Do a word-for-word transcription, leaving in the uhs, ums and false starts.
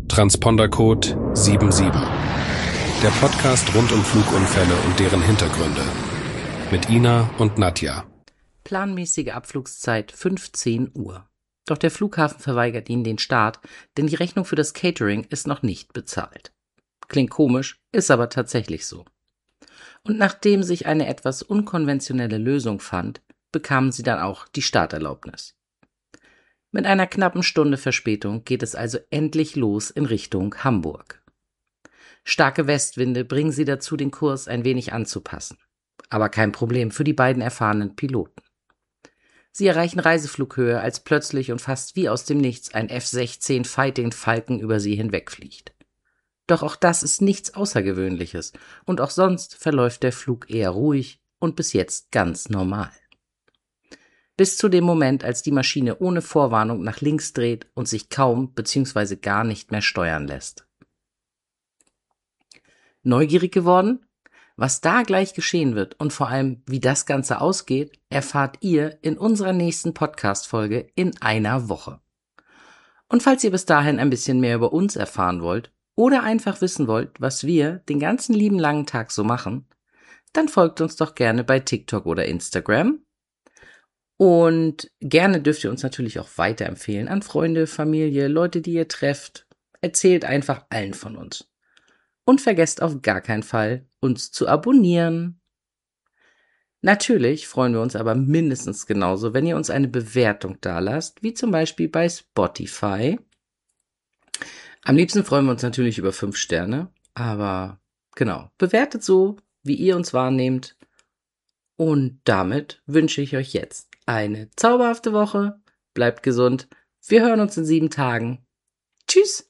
Transpondercode sieben sieben. Der Podcast rund um Flugunfälle und deren Hintergründe. Mit Ina und Nadja. Planmäßige Abflugszeit fünfzehn Uhr. Doch der Flughafen verweigert ihnen den Start, denn die Rechnung für das Catering ist noch nicht bezahlt. Klingt komisch, ist aber tatsächlich so. Und nachdem sich eine etwas unkonventionelle Lösung fand, bekamen sie dann auch die Starterlaubnis. Mit einer knappen Stunde Verspätung geht es also endlich los in Richtung Hamburg. Starke Westwinde bringen sie dazu, den Kurs ein wenig anzupassen. Aber kein Problem für die beiden erfahrenen Piloten. Sie erreichen Reiseflughöhe, als plötzlich und fast wie aus dem Nichts ein F sechzehn Fighting Falcon über sie hinwegfliegt. Doch auch das ist nichts Außergewöhnliches und auch sonst verläuft der Flug eher ruhig und bis jetzt ganz normal. Bis zu dem Moment, als die Maschine ohne Vorwarnung nach links dreht und sich kaum bzw. gar nicht mehr steuern lässt. Neugierig geworden? Was da gleich geschehen wird und vor allem, wie das Ganze ausgeht, erfahrt ihr in unserer nächsten Podcast-Folge in einer Woche. Und falls ihr bis dahin ein bisschen mehr über uns erfahren wollt oder einfach wissen wollt, was wir den ganzen lieben langen Tag so machen, dann folgt uns doch gerne bei TikTok oder Instagram. Und gerne dürft ihr uns natürlich auch weiterempfehlen an Freunde, Familie, Leute, die ihr trefft. Erzählt einfach allen von uns. Und vergesst auf gar keinen Fall, uns zu abonnieren. Natürlich freuen wir uns aber mindestens genauso, wenn ihr uns eine Bewertung dalasst, wie zum Beispiel bei Spotify. Am liebsten freuen wir uns natürlich über fünf Sterne, aber genau, bewertet so, wie ihr uns wahrnehmt. Und damit wünsche ich euch jetzt eine zauberhafte Woche. Bleibt gesund. Wir hören uns in sieben Tagen. Tschüss.